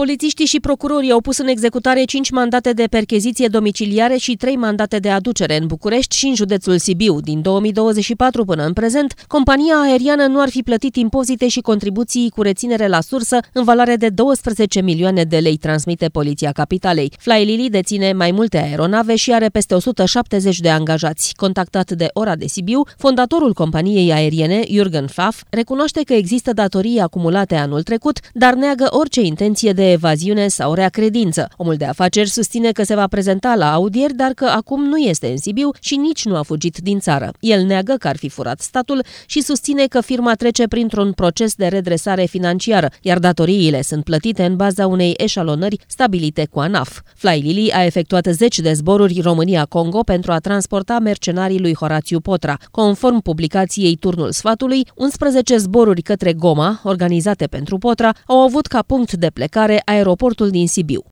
Polițiștii și procurorii au pus în executare 5 mandate de percheziție domiciliare și 3 mandate de aducere în București și în județul Sibiu. Din 2024 până în prezent, compania aeriană nu ar fi plătit impozite și contribuții cu reținere la sursă în valoare de 12 milioane de lei, transmite Poliția Capitalei. Fly Lily deține mai multe aeronave și are peste 170 de angajați. Contactat de Ora de Sibiu, fondatorul companiei aeriene, Jürgen Pfaff, recunoaște că există datorii acumulate anul trecut, dar neagă orice intenție de evaziune sau rea credință. Omul de afaceri susține că se va prezenta la audieri, dar că acum nu este în Sibiu și nici nu a fugit din țară. El neagă că ar fi furat statul și susține că firma trece printr-un proces de redresare financiară, iar datoriile sunt plătite în baza unei eșalonări stabilite cu ANAF. Fly Lily a efectuat 10 de zboruri România-Congo pentru a transporta mercenarii lui Horațiu Potra. Conform publicației Turnul Sfatului, 11 zboruri către Goma, organizate pentru Potra, au avut ca punct de plecare aeroportul din Sibiu.